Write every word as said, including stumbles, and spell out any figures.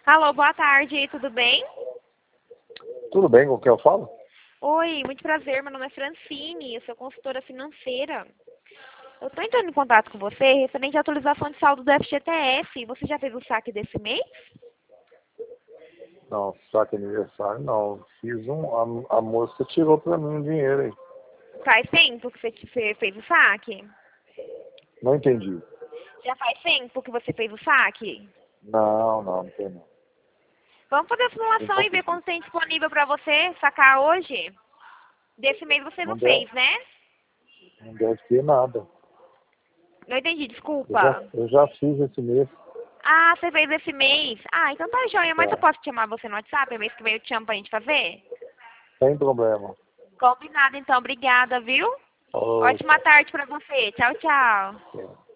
Alô, boa tarde, tudo bem? Tudo bem, com quem eu falo? Oi, muito prazer, meu nome é Francine, eu sou consultora financeira. Eu estou entrando em contato com você referente à atualização de saldo do F G T S. Você já fez o saque desse mês? Não, saque aniversário não. Fiz um. A, a moça tirou pra mim um dinheiro aí. Faz tempo que você você fez o saque? Não entendi. Já faz tempo que você fez o saque? Não, não, não tem não. Vamos fazer a Tem simulação e pouco ver dia. quando tem disponível para você sacar hoje? Desse mês você não Não deve, fez, né? não deve ter nada. Não entendi, Eu já, desculpa. eu já fiz esse mês. Ah, você fez esse mês? Ah, então tá joia, mas eu Já. posso te chamar você no WhatsApp? Mês que vem eu te chamo pra gente fazer? Sem problema. Combinado então, obrigada, viu? Falou, Ótima tarde pra você. Tchau, tchau. tchau.